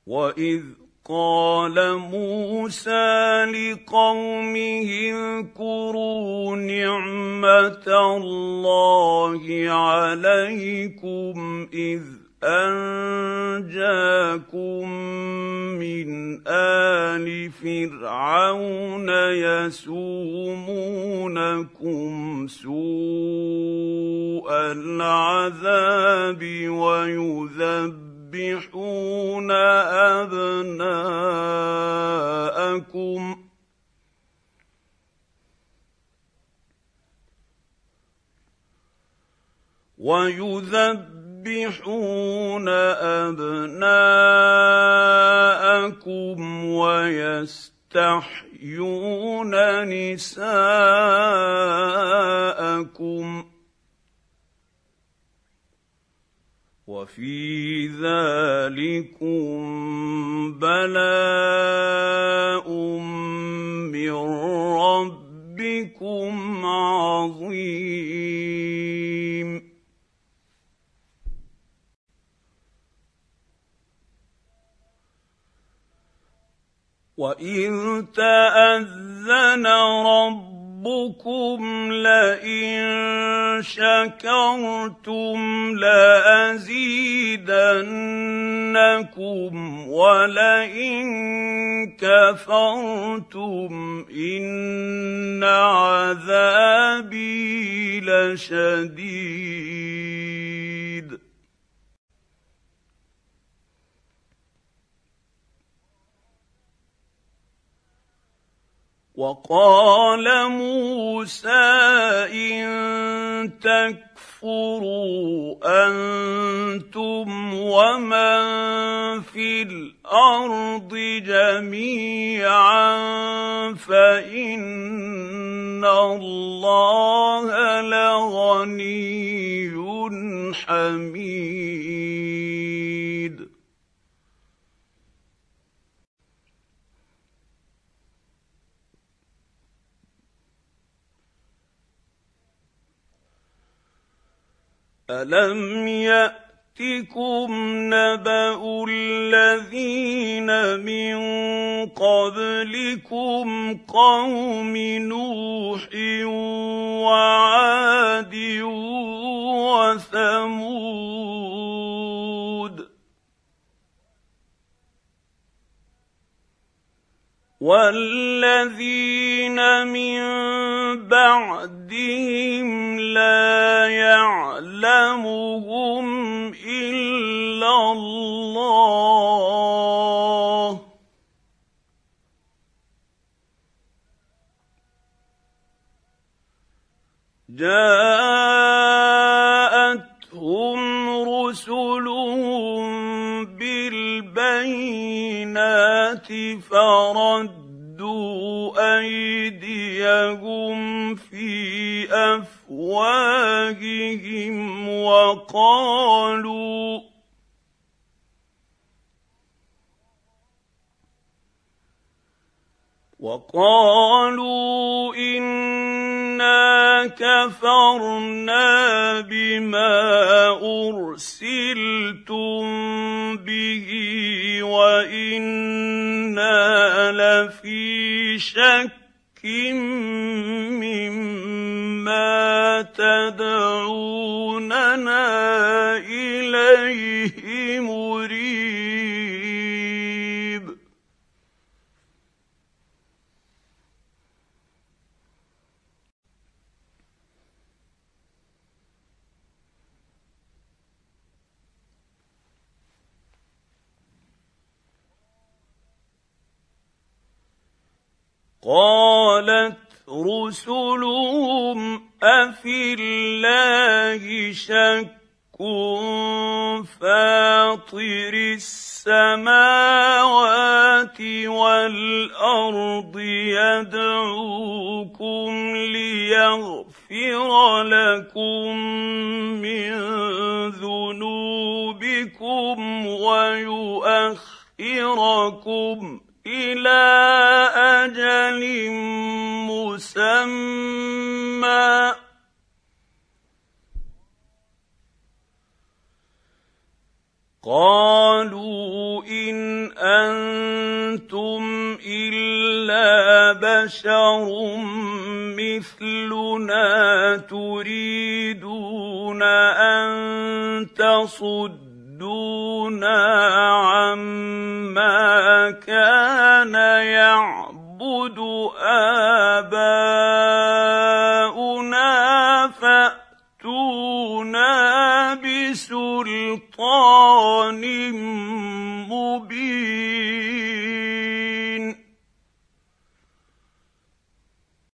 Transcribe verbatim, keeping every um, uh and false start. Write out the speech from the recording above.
وإذ قال موسى لقومه اذكروا نعمة الله عليكم إذ أنجاكم من آل فرعون يسومونكم سوء العذاب ويذبحون أبناءكم ويذبحون أبناءكم ويستحيون نساءكم وفي ذلكم بلاء من ربكم عظيم وإذ تأذن ربكم لئن شكرتم لأزيدنكم ولئن كفرتم إن عذابي لشديد وقال موسى إن تكفروا أنتم ومن في الأرض جميعا فإن الله لغني حميد ألم يأتكم نبأ الذين من قبلكم قوم نوح وعاد وثمود والذين من بعدهم لا يعلمهم إلا الله جاءتهم رسلهم بالبينات فردوا أيديهم في أفواههم وقالوا وقالوا إنا كفرنا بما أرسلتم به وإنا لفي شك مما تدعوننا إليه مريب قالت رسلهم أفي الله شك فاطر السماوات والأرض يدعوكم ليغفر لكم من ذنوبكم ويؤخركم إلى أجل مسمى قالوا إن بشر مثلنا تريدون ان تصدونا عما كان يعبد آباؤنا فأتونا بسلطان